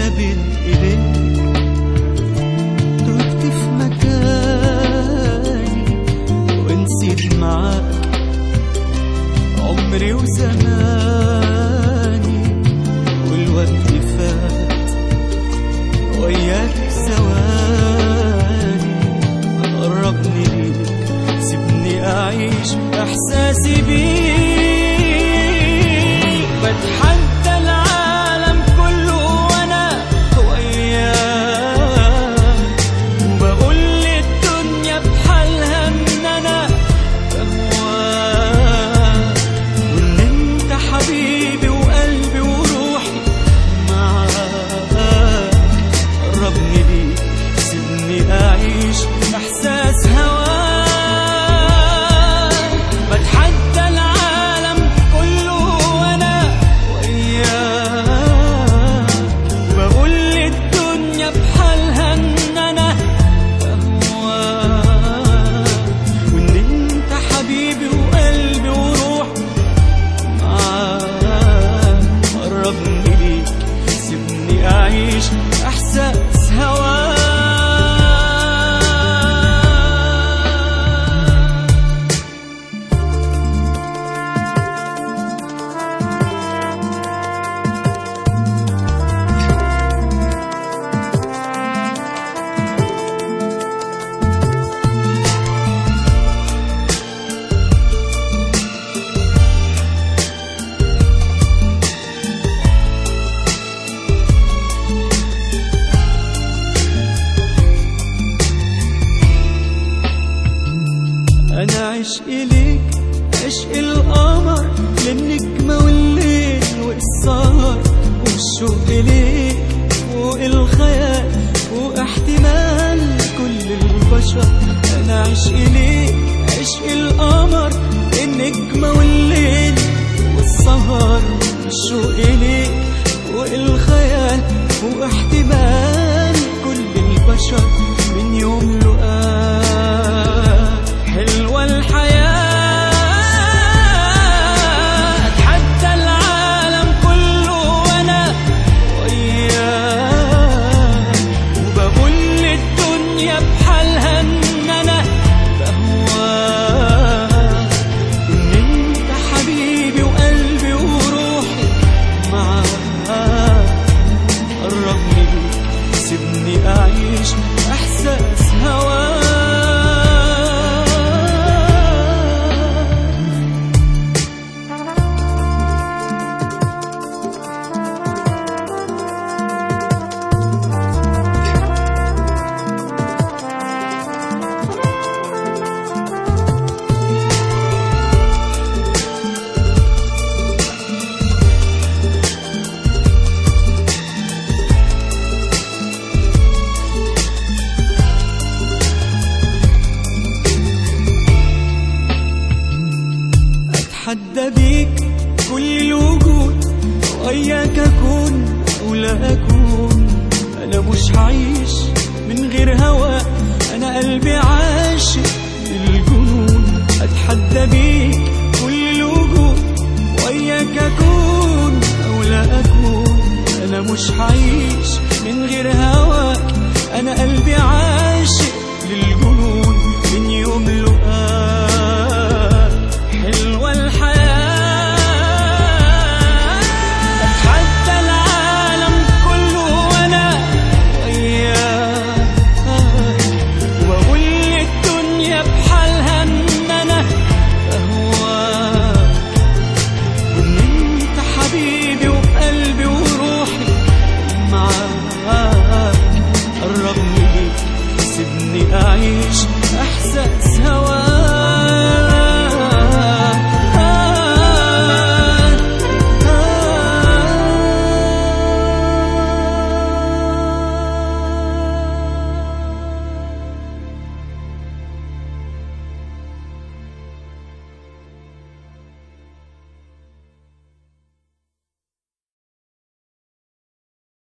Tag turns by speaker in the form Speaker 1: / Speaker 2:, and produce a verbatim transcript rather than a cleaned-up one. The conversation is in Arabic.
Speaker 1: ما بين ايديك، تهت في مكاني ونسيت معاك عمري وزماني، والوقت فات وياك ثواني. قربني ليك سيبني أعيش إحساسي بيك، بتحدى العالم كله وأنا وياك، وبقول للدنيا بحالها إن أنا بهواك، وإن أنت حبيبي وقلبي وروحي معاك. قربني ليك سيبني أعيش إحساس هواك، بتحدى العالم كله وأنا وياك، وبقول للدنيا بحالها إن أنا بهواك، وإن أنت حبيبي وقلبي وروحي معاك. قربني ليك سيبني أعيش إحساس هواك. أنا عشقي ليك عشق القمر، للنجمة والليل والسهر، والشوق ليك فوق الخيال واحتمال كل البشر. أنا عشقي ليك عشق القمر، للنجمة والليل والسهر، والشوق ليك فوق الخيال واحتمال كل البشر. من يوم لقاك حلوة الحياة، أتحدى العالم كله وأنا وياك، وبقول للدنيا بحالها إن أنا بهواك، إن أنت حبيبي وقلبي وروحي معاك. قربني ليك سيبني أعيش إحساس هواك. أتحدى بيك كل الوجود، وياك أكون أو لا أكون. أنا مش هعيش من غير هواك، أنا قلبي عاشق للجنون. أتحدى بيك كل الوجود، وياك أكون أو لا أكون. أنا مش هعيش من غير هواك.